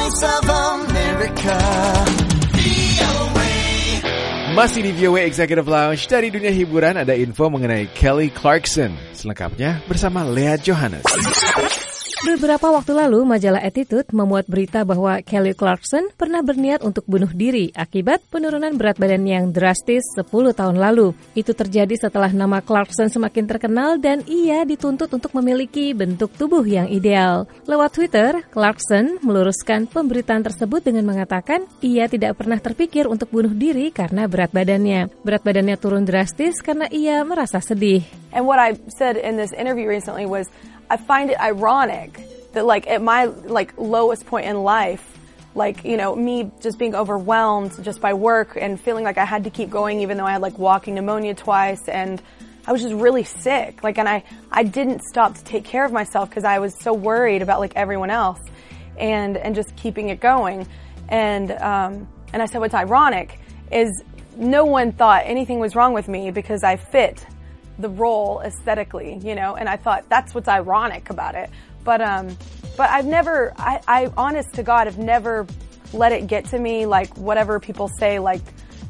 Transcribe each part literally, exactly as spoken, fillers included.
Voice of America. Masih di V O A Executive Lounge. Dari dunia hiburan ada info mengenai Kelly Clarkson. Selengkapnya bersama Lea Johannes. Beberapa waktu lalu, majalah Attitude memuat berita bahwa Kelly Clarkson pernah berniat untuk bunuh diri akibat penurunan berat badan yang drastis sepuluh tahun lalu. Itu terjadi setelah nama Clarkson semakin terkenal dan ia dituntut untuk memiliki bentuk tubuh yang ideal. Lewat Twitter, Clarkson meluruskan pemberitaan tersebut dengan mengatakan ia tidak pernah terpikir untuk bunuh diri karena berat badannya. Berat badannya turun drastis karena ia merasa sedih. And what I said in this interview recently was, I find it ironic that like at my like lowest point in life, like, you know, me just being overwhelmed just by work and feeling like I had to keep going even though I had like walking pneumonia twice and I was just really sick. Like, and I, I didn't stop to take care of myself because I was so worried about like everyone else and, and just keeping it going. And, um, and I said, what's ironic is no one thought anything was wrong with me because I fit the role aesthetically, you know, and I thought that's what's ironic about it. But, um, but I've never, I, I, honest to God, have never let it get to me, like whatever people say, like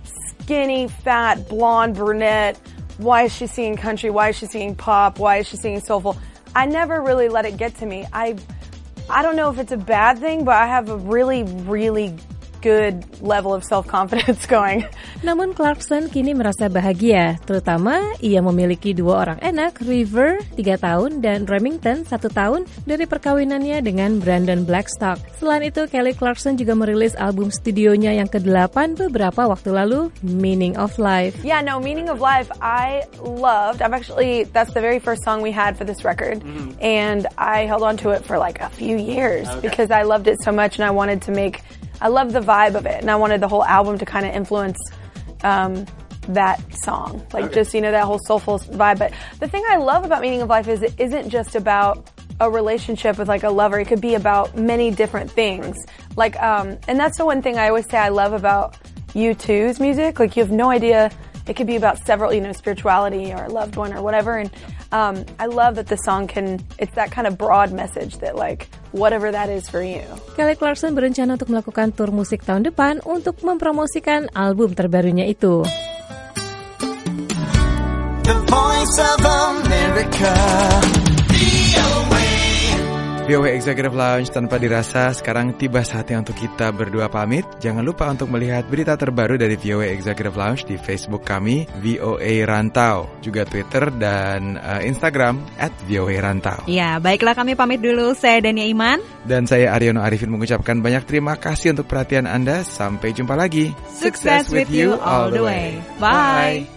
skinny, fat, blonde, brunette, why is she singing country, why is she singing pop, why is she singing soulful? I never really let it get to me. I, I don't know if it's a bad thing, but I have a really, really good level of self-confidence going. Namun Clarkson kini merasa bahagia, terutama ia memiliki dua orang anak, River, tiga tahun, dan Remington, satu tahun, dari perkawinannya dengan Brandon Blackstock. Selain itu, Kelly Clarkson juga merilis album studionya yang kedelapan beberapa waktu lalu, Meaning of Life. Yeah, no, Meaning of Life, I loved. I've actually, that's the very first song we had for this record, mm-hmm. and I held on to it for like a few years okay. because I loved it so much and I wanted to make I love the vibe of it, and I wanted the whole album to kind of influence um, that song. Like, okay. just, you know, that whole soulful vibe. But the thing I love about Meaning of Life is it isn't just about a relationship with, like, a lover. It could be about many different things. Like, um, and that's the one thing I always say I love about U two's music. Like, you have no idea. It could be about several, you know, spirituality or a loved one or whatever. And um, I love that the song can, it's that kind of broad message that like, whatever that is for you. Kelly Clarkson berencana untuk melakukan tur musik tahun depan untuk mempromosikan album terbarunya itu. The Voice of America. V O A Executive Lounge tanpa dirasa, sekarang tiba saatnya untuk kita berdua pamit. Jangan lupa untuk melihat berita terbaru dari V O A Executive Lounge di Facebook kami, V O A Rantau, juga Twitter dan uh, Instagram at V O A Rantau. Ya, baiklah kami pamit dulu. Saya Dania Iman. Dan saya Aryono Arifin mengucapkan banyak terima kasih untuk perhatian Anda. Sampai jumpa lagi. Success with you all the way. Bye. Bye.